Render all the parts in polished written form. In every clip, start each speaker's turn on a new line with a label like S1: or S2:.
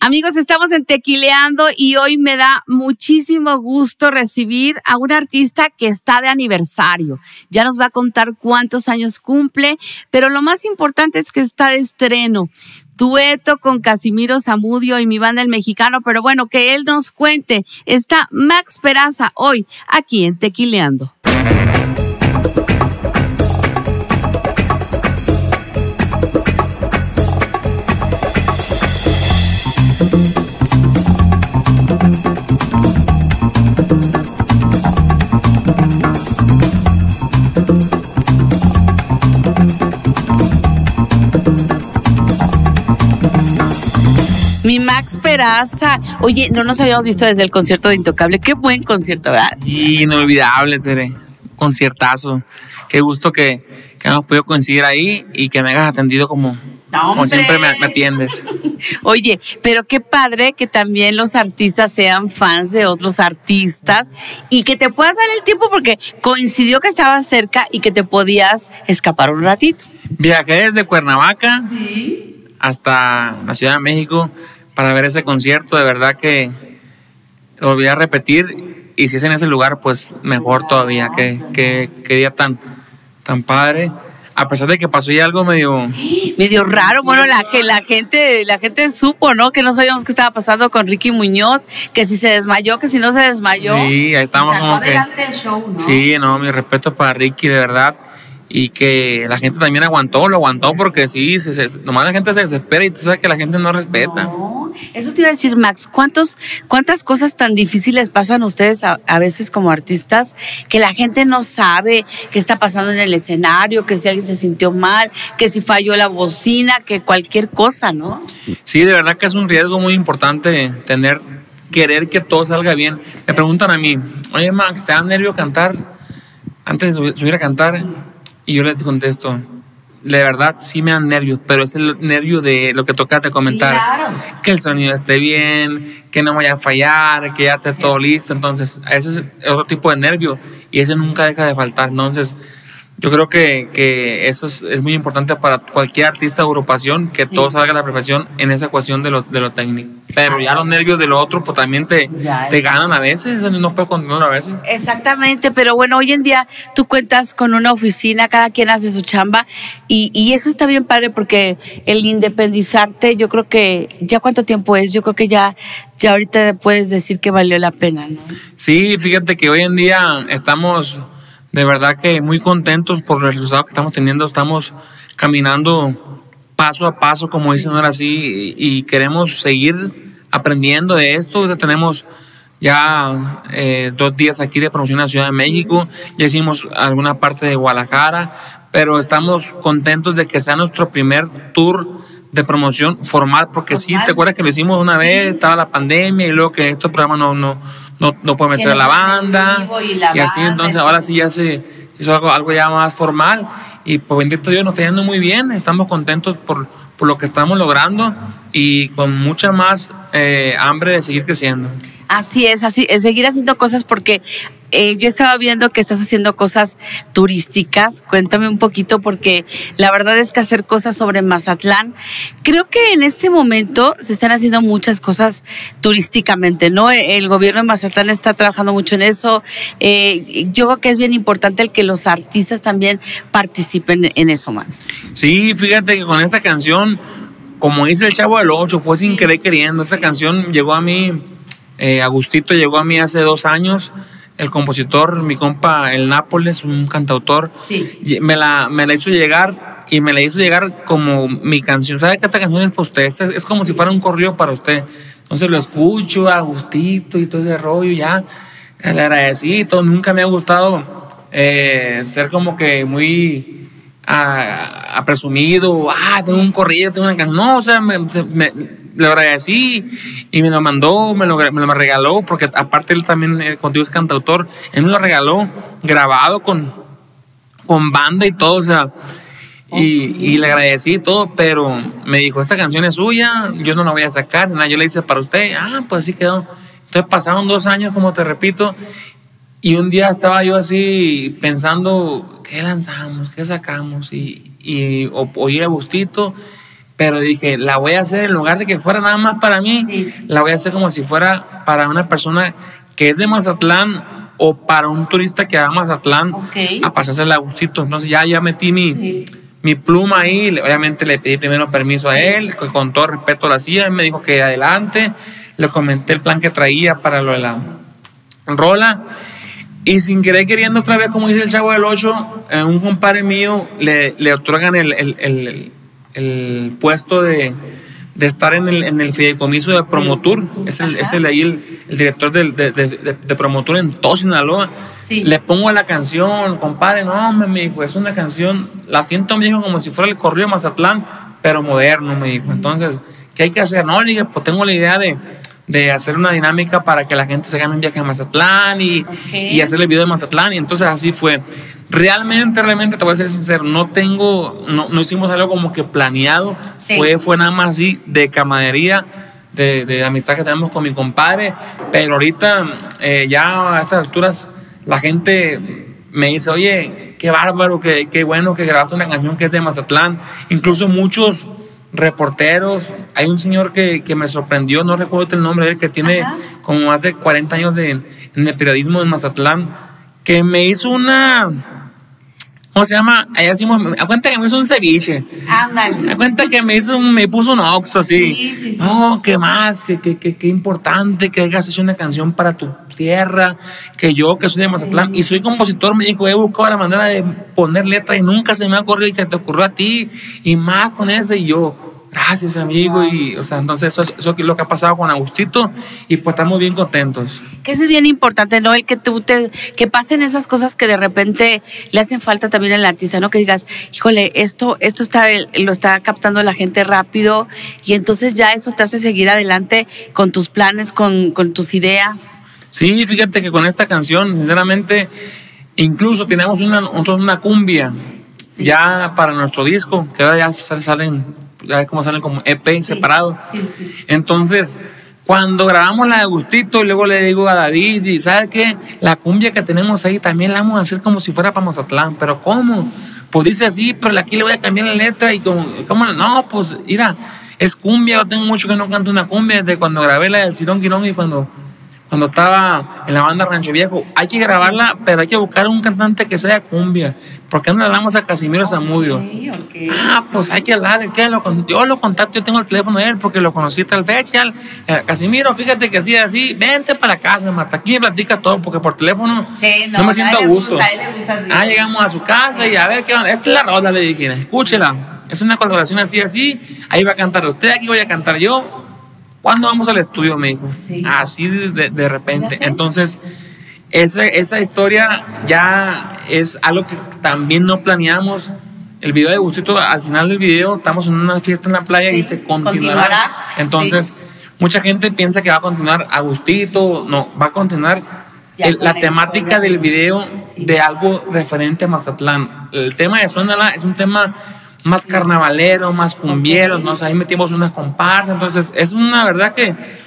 S1: Amigos, estamos en Tequileando y hoy me da muchísimo gusto recibir a un artista que está de aniversario. Ya nos va a contar cuántos años cumple, pero lo más importante es que está de estreno. Dueto con Casimiro Zamudio y mi banda El Mexicano, pero bueno, que él nos cuente. Está Max Peraza hoy aquí en Tequileando. Mi Max Peraza. Oye, no nos habíamos visto desde el concierto de Intocable. Qué buen concierto, ¿verdad?
S2: Inolvidable, Tere. Conciertazo. Qué gusto que hemos podido coincidir ahí y que me hayas atendido como siempre me atiendes.
S1: Oye, pero qué padre que también los artistas sean fans de otros artistas y que te puedas dar el tiempo porque coincidió que estabas cerca y que te podías escapar un ratito.
S2: Viajé desde Cuernavaca hasta la Ciudad de México para ver ese concierto. De verdad que lo volví a repetir, y si es en ese lugar, pues mejor todavía. Qué día tan padre. A pesar de que pasó ya algo medio
S1: raro. Bueno, la gente supo, ¿no? Que no sabíamos qué estaba pasando con Ricky Muñoz, que si se desmayó, que si no se desmayó.
S2: Sí, ahí estábamos como que
S1: adelante el show, ¿no?
S2: Sí, no, mi respeto para Ricky, de verdad. Y que la gente también lo aguantó, porque sí, nomás la gente se desespera y tú sabes que la gente no respeta.
S1: No, eso te iba a decir, Max, ¿cuántas cosas tan difíciles pasan ustedes a veces como artistas que la gente no sabe qué está pasando en el escenario, que si alguien se sintió mal, que si falló la bocina, que cualquier cosa, ¿no?
S2: Sí, de verdad que es un riesgo muy importante querer que todo salga bien. Me preguntan a mí, oye, Max, ¿te da nervio cantar antes de subir a cantar? Y yo les contesto, de verdad sí me dan nervios, pero es el nervio de lo que tocaste comentar.
S1: Claro.
S2: Que el sonido esté bien, que no vaya a fallar, que ya esté todo listo. Entonces, ese es otro tipo de nervio y ese nunca deja de faltar. Entonces, yo creo que eso es muy importante para cualquier artista o agrupación, que todo salga a la perfección en esa ecuación de lo técnico. Pero ya los nervios de lo otro, pues también te ganan a veces, no puedes controlarlo a veces.
S1: Exactamente, pero bueno, hoy en día tú cuentas con una oficina, cada quien hace su chamba y eso está bien padre porque el independizarte, yo creo que, ¿ya cuánto tiempo es? Yo creo que ya ahorita puedes decir que valió la pena, ¿no?
S2: Sí, fíjate que hoy en día estamos de verdad que muy contentos por el resultado que estamos teniendo. Estamos caminando paso a paso, como dicen ahora sí, y queremos seguir aprendiendo de esto. Ya tenemos ya 2 días aquí de promoción en la Ciudad de México, ya hicimos alguna parte de Guadalajara, pero estamos contentos de que sea nuestro primer tour de promoción formal, porque sí, ¿te acuerdas que lo hicimos una vez? Estaba la pandemia y luego que estos programas no puede meter a la banda y así, entonces ahora sí ya se hizo algo ya más formal y pues bendito Dios nos está yendo muy bien, estamos contentos por lo que estamos logrando y con mucha más hambre de seguir creciendo.
S1: Así es, seguir haciendo cosas porque yo estaba viendo que estás haciendo cosas turísticas. Cuéntame un poquito porque la verdad es que hacer cosas sobre Mazatlán, creo que en este momento se están haciendo muchas cosas turísticamente, ¿no? El gobierno de Mazatlán está trabajando mucho en eso. Yo creo que es bien importante el que los artistas también participen en eso más.
S2: Sí, fíjate que con esta canción, como dice el Chavo del Ocho, fue sin querer queriendo. Esta canción llegó a mí, Agustito llegó a mí hace 2 años. El compositor, mi compa, el Nápoles, un cantautor, me la hizo llegar y me la hizo llegar como mi canción. ¿Sabe que esta canción es para usted? Es como si fuera un corrido para usted. Entonces lo escucho a gustito y todo ese rollo, ya le agradecí. Nunca me ha gustado ser como que muy presumido. Tengo un corrido, tengo una canción. No, o sea, le agradecí y me lo mandó, me lo regaló, porque aparte él también contigo es cantautor, él me lo regaló grabado con banda y todo, o sea, y le agradecí y todo, pero me dijo, esta canción es suya, yo no la voy a sacar, nada, yo le hice para usted. Pues así quedó. Entonces pasaron 2 años, como te repito, y un día estaba yo así pensando, ¿qué lanzamos? ¿Qué sacamos? Y oí a Agustito pero dije, la voy a hacer en lugar de que fuera nada más para mí, la voy a hacer como si fuera para una persona que es de Mazatlán o para un turista que va a Mazatlán a pasarse a gustito. Entonces ya metí mi pluma ahí, obviamente le pedí primero permiso a él, con todo respeto lo hacía, él me dijo que adelante, le comenté el plan que traía para lo de la rola, y sin querer queriendo otra vez, como dice el Chavo del 8, un compadre mío le otorgan el puesto de estar en el fideicomiso de Promotur. Es el director de Promotur en todo Sinaloa. Le pongo la canción, compadre, no, me dijo, es una canción, la siento, me dijo, como si fuera el corrido de Mazatlán, pero moderno, me dijo. Entonces, ¿qué hay que hacer? No, le dije, pues tengo la idea de hacer una dinámica para que la gente se gane un viaje a Mazatlán y hacer el video de Mazatlán. Y entonces así fue. Realmente te voy a ser sincero, no hicimos algo como que planeado. Fue nada más así de camaradería, de amistad que tenemos con mi compadre. Pero ahorita ya a estas alturas la gente me dice, oye, qué bárbaro, qué bueno que grabaste una canción que es de Mazatlán. Incluso muchos reporteros, hay un señor que me sorprendió, no recuerdo el nombre de él, que tiene como más de 40 años en el periodismo en Mazatlán, que me hizo ¿cómo se llama? Allá decimos, a cuenta que me hizo un ceviche.
S1: Ándale.
S2: A cuenta que me puso un oxo así. Sí. No, ¿qué más? Qué importante que hayas hecho una canción para tu tierra, que yo que soy de Mazatlán y soy compositor, me dijo, he buscado la manera de poner letra y nunca se me ha ocurrido y se te ocurrió a ti y más con ese, y yo, gracias amigo. Y o sea, entonces eso es lo que ha pasado con Agustito, y pues estamos bien contentos.
S1: Que eso es bien importante, ¿no? El que que pasen esas cosas que de repente le hacen falta también al artista, ¿no? Que digas, híjole, esto lo está captando la gente rápido, y entonces ya eso te hace seguir adelante con tus planes, con tus ideas.
S2: Sí, fíjate que con esta canción, sinceramente, incluso tenemos una cumbia ya para nuestro disco, que ahora ya salen, ya ves cómo salen como EP separados. Entonces, cuando grabamos la de Agustito, y luego le digo a David, y ¿sabes qué? La cumbia que tenemos ahí también la vamos a hacer como si fuera para Mazatlán. ¿Pero cómo? Pues dice así, pero aquí le voy a cambiar la letra, y ¿cómo? No, pues mira, es cumbia, yo tengo mucho que no canto una cumbia, desde cuando grabé la del Cirón Quirón y cuando estaba en la banda Rancho Viejo. Hay que grabarla, pero hay que buscar un cantante que sea cumbia. ¿Por qué no le hablamos a Casimiro Zamudio? Pues hay que hablar de qué. Yo lo contacto, yo tengo el teléfono de él porque lo conocí tal fecha. Casimiro, fíjate que así, vente para la casa, Marta. Aquí me platica todo porque por teléfono no me siento a gusto. Llegamos a su casa y a ver qué onda. Esta es la rola, le dije, escúchela. Es una colaboración así. Ahí va a cantar usted, aquí voy a cantar yo. ¿Cuándo vamos al estudio? Me dijo. Así de repente. Entonces, esa historia ya es algo que también no planeamos. El video de Agustito, al final del video, estamos en una fiesta en la playa y dice continuará. Entonces, mucha gente piensa que va a continuar Agustito. No, va a continuar la temática del video de algo referente a Mazatlán. El tema de Suénala es un tema más carnavalero, más cumbiero, ¿no? O sea, ahí metimos unas comparsas. Entonces, es una verdad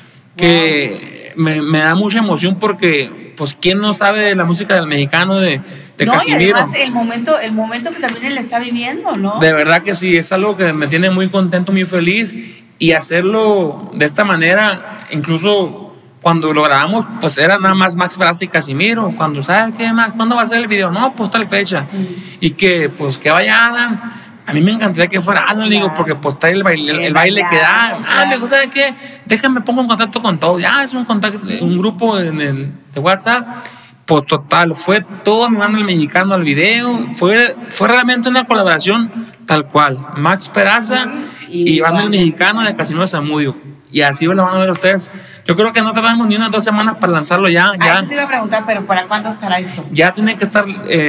S2: que me da mucha emoción porque, pues, ¿quién no sabe de la música del mexicano de Casimiro?
S1: Y además el momento que también él está viviendo, ¿no?
S2: De verdad que sí, es algo que me tiene muy contento, muy feliz, y hacerlo de esta manera, incluso cuando lo grabamos, pues era nada más Max Braza y Casimiro. Cuando, ¿sabes qué más? ¿Cuándo va a ser el video? No, pues tal fecha. Y que, pues, que vaya Alan. A mí me encantaría que fuera Alan, digo, porque pues está el baile que da. Me gusta, ¿sabes qué? Déjame, pongo en contacto con todos. Ya es un grupo de WhatsApp. Pues total, fue todo mi banda el mexicano al video. Fue realmente una colaboración tal cual. Max Peraza y banda el mexicano de Casimiro Zamudio. Y así lo van a ver ustedes. Yo creo que no tardamos ni unas 2 semanas para lanzarlo ya.
S1: Eso te iba a preguntar, pero ¿para cuándo estará esto?
S2: Ya tiene que estar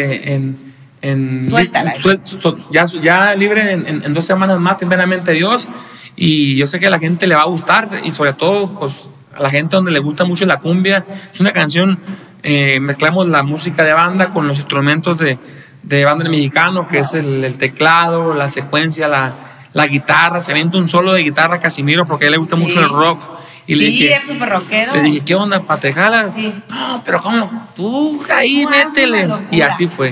S1: Suéltala.
S2: Ya libre en 2 semanas más, primeramente Dios. Y yo sé que a la gente le va a gustar, y sobre todo pues a la gente donde le gusta mucho la cumbia. Es una canción, mezclamos la música de banda con los instrumentos de banda mexicano, que es el teclado, la secuencia, la guitarra. Se avienta un solo de guitarra Casimiro porque a él le gusta mucho el rock. Y le dije,
S1: es súper rockero.
S2: Le dije, ¿qué onda, patejalas? No, pero ¿cómo? Tú ahí métele. Y así fue.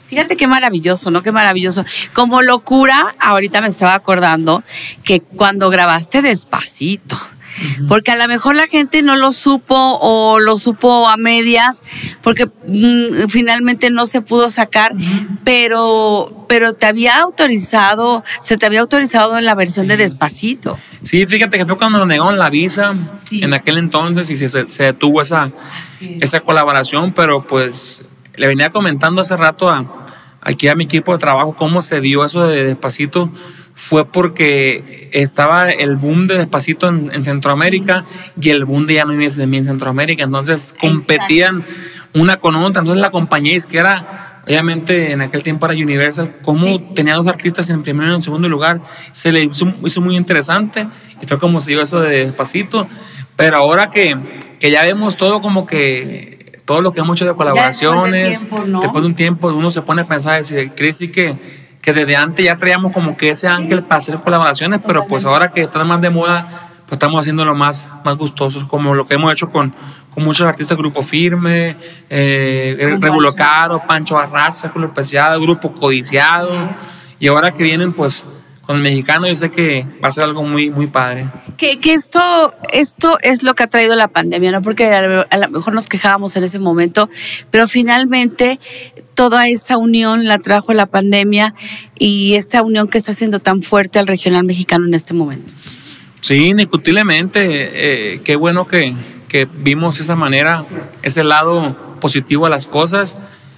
S1: Fíjate qué maravilloso, ¿no? Qué maravilloso. Como locura, ahorita me estaba acordando que cuando grabaste Despacito, porque a lo mejor la gente no lo supo o lo supo a medias, porque finalmente no se pudo sacar, pero te había autorizado, se te había autorizado en la versión de Despacito.
S2: Sí, fíjate que fue cuando nos negaron la visa en aquel entonces y se detuvo esa colaboración, pero pues le venía comentando hace rato aquí a mi equipo de trabajo cómo se dio eso de Despacito. Fue porque estaba el boom de Despacito en Centroamérica y el boom de Ya no vives en mí en Centroamérica. Entonces competían una con otra. Entonces la compañía disquera, obviamente en aquel tiempo era Universal, como tenía dos artistas en primero y en segundo lugar, se le hizo muy interesante y fue como se dio eso de Despacito. Pero ahora que ya vemos todo como que todo lo que hemos hecho de colaboraciones, después de un tiempo uno se pone a pensar, decir, Cristi, que desde antes ya traíamos como que ese ángel para hacer colaboraciones, pero pues ahora que está más de moda, pues estamos haciéndolo más gustosos, como lo que hemos hecho con muchos artistas, Grupo Firme, Regulo Caro, Pancho Barraza, Color Preciado, Grupo Codiciado, y ahora que vienen pues con el mexicano, yo sé que va a ser algo muy, muy padre.
S1: Que esto es lo que ha traído la pandemia, ¿no? Porque a lo mejor nos quejábamos en ese momento, pero finalmente toda esa unión la trajo la pandemia y esta unión que está haciendo tan fuerte al regional mexicano en este momento.
S2: Sí, indiscutiblemente, qué bueno que vimos esa manera, ese lado positivo a las cosas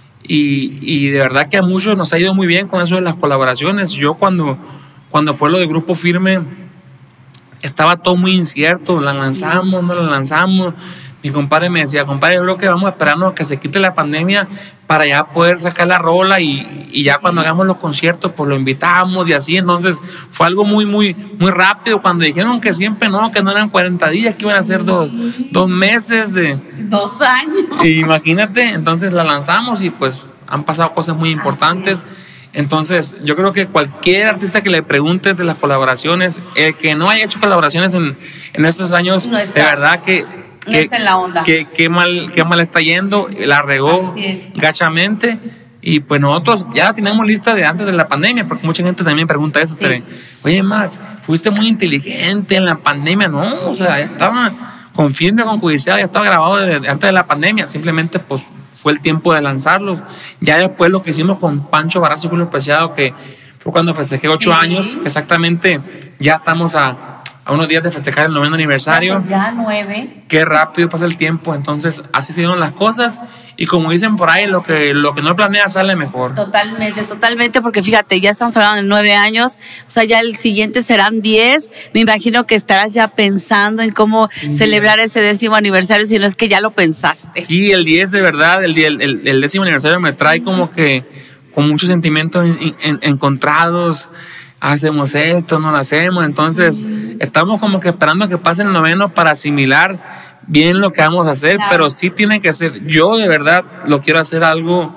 S2: y de verdad que a muchos nos ha ido muy bien con eso de las colaboraciones. Yo cuando fue lo de Grupo Firme, estaba todo muy incierto, la lanzamos, no la lanzamos. Mi compadre me decía, compadre, yo creo que vamos a esperarnos a que se quite la pandemia para ya poder sacar la rola y ya cuando hagamos los conciertos, pues lo invitamos y así. Entonces fue algo muy, muy, muy rápido. Cuando dijeron que siempre que no eran 40 días, que iban a ser dos meses.
S1: 2 años.
S2: Y imagínate, entonces la lanzamos y pues han pasado cosas muy importantes. Entonces, yo creo que cualquier artista que le pregunte de las colaboraciones, el que no haya hecho colaboraciones en estos años, no está, de verdad que
S1: está en la onda.
S2: Qué mal está yendo, la regó gachamente. Y pues nosotros ya la tenemos lista de antes de la pandemia, porque mucha gente también pregunta eso. Sí. Oye, Max, fuiste muy inteligente en la pandemia. No, o sea, ya estaba con Firme, con Codiciado, ya estaba grabado desde antes de la pandemia. Simplemente, pues, fue el tiempo de lanzarlos. Ya después lo que hicimos con Pancho Barraza y Color Preciado, que fue cuando festejé 8 años, exactamente, ya estamos a unos días de festejar el 9º aniversario.
S1: Ya 9.
S2: Qué rápido pasa el tiempo. Entonces, así se dieron las cosas. Y como dicen por ahí, lo que no planea sale mejor.
S1: Totalmente, porque fíjate, ya estamos hablando de 9 años. O sea, ya el siguiente serán 10. Me imagino que estarás ya pensando en cómo celebrar ese 10º aniversario, si no es que ya lo pensaste.
S2: Sí, el 10 de verdad, el 10º aniversario me trae como que con muchos sentimientos encontrados. Hacemos esto, no lo hacemos. Entonces, estamos como que esperando que pase el 9º para asimilar bien lo que vamos a hacer, claro. Pero sí tiene que ser, yo de verdad lo quiero hacer algo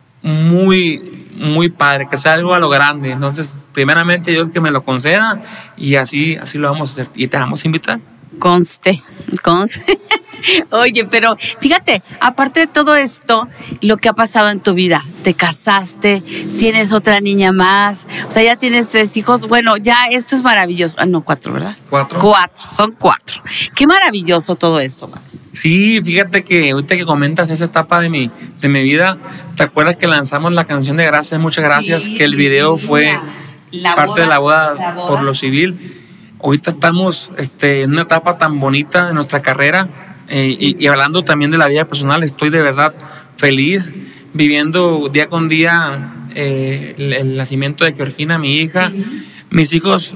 S2: muy, muy padre, que sea algo a lo grande. Entonces, primeramente Dios que me lo conceda y así lo vamos a hacer. Y te vamos a invitar.
S1: Conste. Oye, pero fíjate, aparte de todo esto, lo que ha pasado en tu vida, te casaste, tienes otra niña más, o sea, ya tienes 3 hijos, bueno, ya esto es maravilloso. Ah, no, 4, ¿verdad?
S2: 4.
S1: Son 4. Qué maravilloso todo esto, Max.
S2: Sí, fíjate que ahorita que comentas esa etapa de mi vida, ¿te acuerdas que lanzamos la canción de Gracias, Muchas Gracias? Sí, que el video fue parte de la boda por lo civil. Ahorita estamos en una etapa tan bonita de nuestra carrera. Y hablando también de la vida personal, estoy de verdad feliz viviendo día con día el nacimiento de Georgina, mi hija, mis hijos,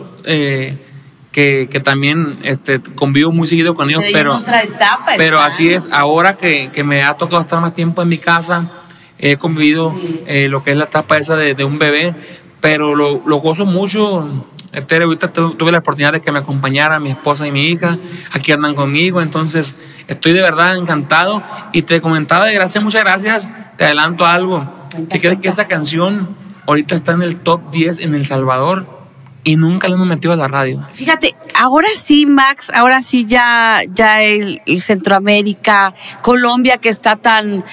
S2: que también convivo muy seguido con ellos, pero
S1: otra etapa,
S2: pero así es, ahora que me ha tocado estar más tiempo en mi casa, he convivido lo que es la etapa esa de un bebé, pero lo gozo mucho. Tere, ahorita tuve la oportunidad de que me acompañara mi esposa y mi hija, aquí andan conmigo, entonces estoy de verdad encantado. Y te comentaba de Gracias, Muchas Gracias, te adelanto algo, ¿qué crees que esa canción ahorita está en el top 10 en El Salvador? y nunca lo hemos metido a la radio.
S1: Fíjate, ahora sí, Max, ahora sí ya el Centroamérica, Colombia, que está tan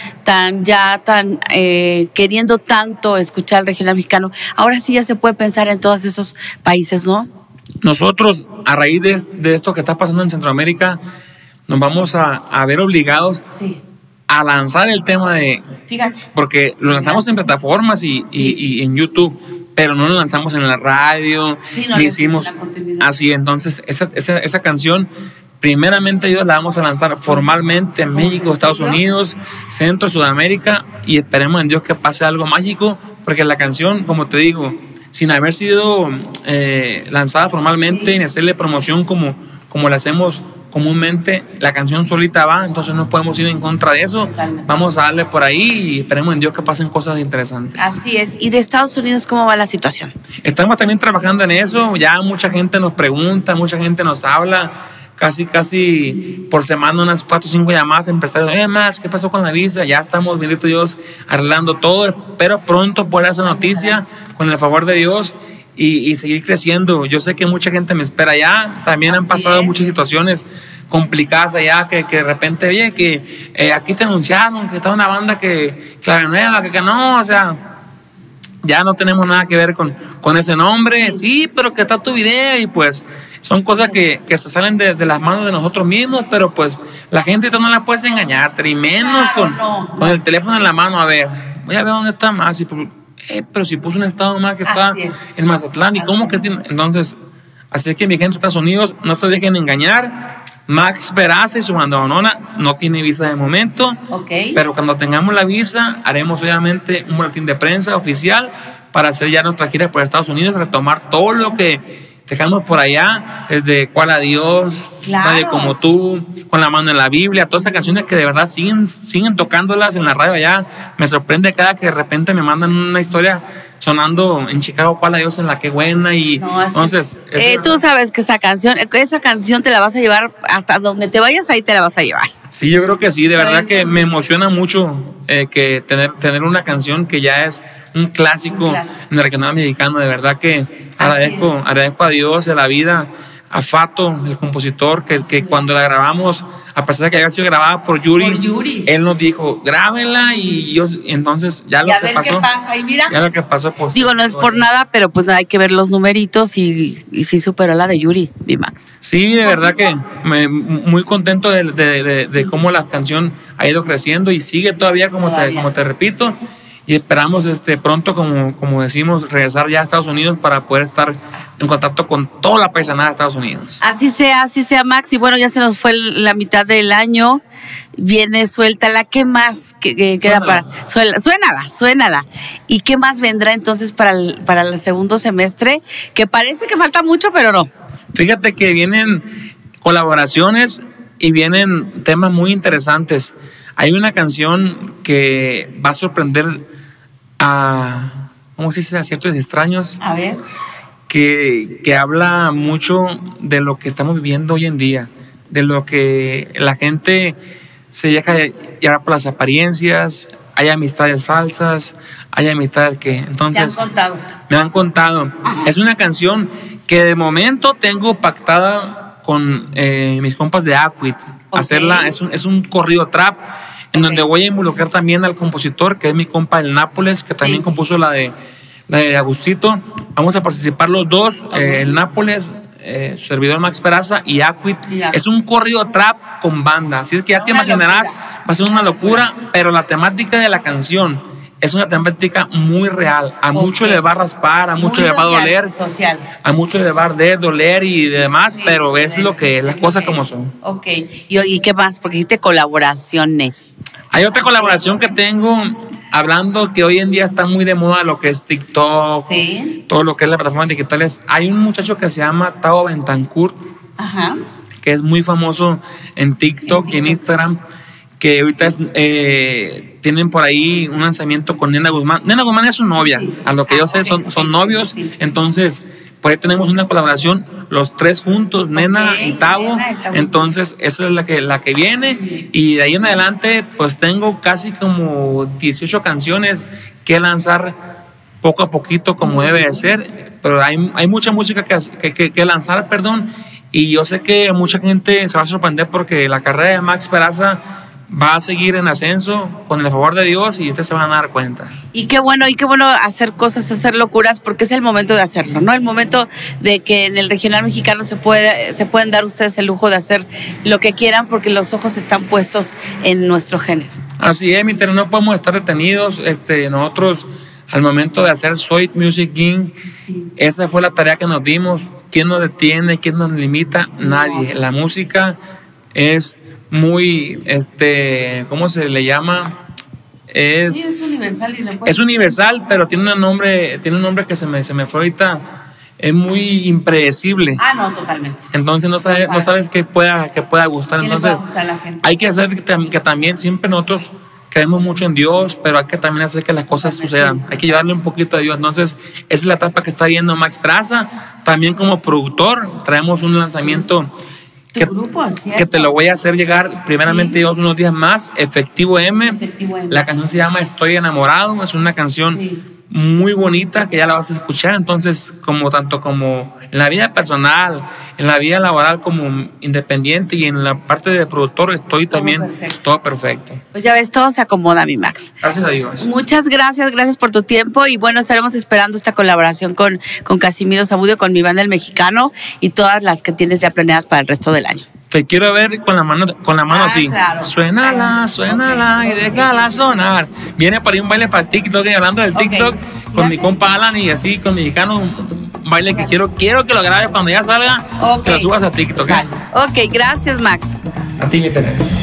S1: queriendo tanto escuchar el regional mexicano, ahora sí ya se puede pensar en todos esos países, ¿no?
S2: Nosotros, a raíz de esto que está pasando en Centroamérica, nos vamos a ver obligados a lanzar el tema de...
S1: Fíjate.
S2: Porque lo lanzamos en plataformas y en YouTube, pero no lo lanzamos en la radio, ni hicimos así. Entonces, esa canción, primeramente Dios, la vamos a lanzar formalmente en México, Estados Unidos, Centro, Sudamérica, y esperemos en Dios que pase algo mágico, porque la canción, como te digo, sin haber sido lanzada formalmente, ni hacerle promoción como la hacemos comúnmente, la canción solita va, entonces no podemos ir en contra de eso.
S1: Totalmente.
S2: Vamos a darle por ahí y esperemos en Dios que pasen cosas interesantes.
S1: Así es. ¿Y de Estados Unidos cómo va la situación?
S2: Estamos también trabajando en eso, ya mucha gente nos pregunta, mucha gente nos habla, casi por semana unas 4 o 5 llamadas de empresarios. Más, ¿qué pasó con la visa? Ya estamos, bendito Dios, arreglando todo, espero pronto poder hacer noticia con el favor de Dios. Y seguir creciendo. Yo sé que mucha gente me espera allá. También han pasado muchas situaciones complicadas allá, que de repente, oye, que aquí te anunciaron que está una banda que nueva, que no, o sea, ya no tenemos nada que ver con ese nombre. Sí, pero que está tu video, y pues son cosas que se salen de las manos de nosotros mismos, pero pues la gente no la puedes engañar, y menos con el teléfono en la mano. A ver, voy a ver dónde está más. Pero si puso un estado más que está en Mazatlán, ¿y cómo que tiene? Entonces, así que mi gente de Estados Unidos, no se dejen engañar. Max Peraza y su bandonona no tiene visa de momento, pero cuando tengamos la visa, haremos obviamente un boletín de prensa oficial para hacer ya nuestra gira por Estados Unidos, retomar todo lo que dejamos por allá, desde Cuál a Dios, Nadie como tú, Con la mano en la Biblia, todas esas canciones que de verdad siguen tocándolas en la radio allá. Me sorprende cada que de repente me mandan una historia sonando en Chicago, Cuál a Dios en la que buena. Y entonces
S1: tú sabes que esa canción te la vas a llevar hasta donde te vayas, ahí te la vas a llevar.
S2: Sí, yo creo que sí, de verdad que me emociona mucho que tener una canción que ya es un clásico en el regional mexicano. De verdad que agradezco a Dios, a la vida, a Fato, el compositor, que cuando la grabamos, a pesar de que haya sido grabada por Yuri, él nos dijo, grábenla, y yo, entonces ya lo que pasó.
S1: Qué pasa, y mira,
S2: ya lo que pasó, pues.
S1: Digo, no es por nada, pero pues hay que ver los numeritos, y sí superó la de Yuri, Max.
S2: Sí, de verdad que muy contento de cómo la canción ha ido creciendo y sigue todavía, como te repito. Y esperamos pronto, como decimos, regresar ya a Estados Unidos para poder estar en contacto con toda la paisanada de Estados Unidos.
S1: Así sea, Max. Y bueno, ya se nos fue la mitad del año. Viene Suéltala. ¿Qué más queda para? Suénala. ¿Y qué más vendrá entonces para el segundo semestre? Que parece que falta mucho, pero no.
S2: Fíjate que vienen colaboraciones y vienen temas muy interesantes. Hay una canción que va a sorprender ¿cómo se dice? A ciertos extraños.
S1: A ver.
S2: Que habla mucho de lo que estamos viviendo hoy en día, de lo que la gente se deja llevar por las apariencias. Hay amistades falsas, hay amistades que entonces me han contado. Es una canción que de momento tengo pactada con mis compas de Aquit. Hacerla, es un corrido trap en donde voy a involucrar también al compositor, que es mi compa el Nápoles, que también compuso la de Agustito. Vamos a participar los dos, el Nápoles, su servidor Max Peraza y Aquit. Es un corrido trap con banda, así es que ya te imaginarás, va a ser una locura, pero la temática de la canción es una temática muy real. A muchos les va a raspar, a muchos les va a doler, a muchos les va a arder, doler y demás, pero es lo que es, las cosas como son.
S1: ¿Y qué más? Porque hiciste colaboraciones.
S2: Hay otra colaboración que tengo, hablando que hoy en día está muy de moda lo que es TikTok, todo lo que es las plataformas digitales. Hay un muchacho que se llama Tao Bentancourt, que es muy famoso en TikTok y en Instagram, que ahorita tienen por ahí un lanzamiento con Nena Guzmán. Nena Guzmán es su novia, a lo que yo sé son novios, entonces por ahí tenemos una colaboración, los tres juntos, Nena y Tavo. Entonces eso es la que viene, y de ahí en adelante pues tengo casi como 18 canciones que lanzar poco a poquito, como debe de ser. pero hay mucha música que lanzar, perdón, y yo sé que mucha gente se va a sorprender porque la carrera de Max Peraza va a seguir en ascenso con el favor de Dios y ustedes se van a dar cuenta.
S1: Y qué bueno hacer cosas, hacer locuras, porque es el momento de hacerlo, ¿no? El momento de que en el regional mexicano se pueden dar ustedes el lujo de hacer lo que quieran porque los ojos están puestos en nuestro género.
S2: Así es, no podemos estar detenidos. Nosotros al momento de hacer Sweet Music Inc., sí, esa fue la tarea que nos dimos. ¿Quién nos detiene? ¿Quién nos limita? Nadie. La música es muy, ¿cómo se le llama?
S1: Sí, es universal.
S2: Es universal, pero tiene un nombre que se me fue ahorita. Es muy impredecible.
S1: No, totalmente.
S2: Entonces no sabes qué pueda gustar. Entonces
S1: gustar a la gente.
S2: Hay que hacer que también siempre nosotros creemos mucho en Dios, pero hay que también hacer que las cosas sucedan. Hay que llevarle un poquito a Dios. Entonces esa es la etapa que está viendo Max Peraza. También como productor traemos un lanzamiento que te lo voy a hacer llegar primeramente, sí, Dios, unos días más. Efectivo M. La canción se llama Estoy Enamorado. Es una canción, sí, muy bonita que ya la vas a escuchar. Entonces, tanto como en la vida personal, en la vida laboral como independiente y en la parte de productor, estoy también todo perfecto.
S1: Pues ya ves, todo se acomoda, mi Max.
S2: Gracias a Dios.
S1: Muchas gracias por tu tiempo y bueno, estaremos esperando esta colaboración con Casimiro Zamudio, con mi banda El Mexicano y todas las que tienes ya planeadas para el resto del año.
S2: Te quiero ver con la mano así. Claro. Suénala y déjala sonar. Viene para ir un baile para TikTok, y hablando del TikTok, con mi compa Alan y así con Mexicano, un baile que quiero que lo grabes cuando ya salga, que lo subas a TikTok.
S1: Vale. Ok, gracias, Max.
S2: A ti, mi Teresa.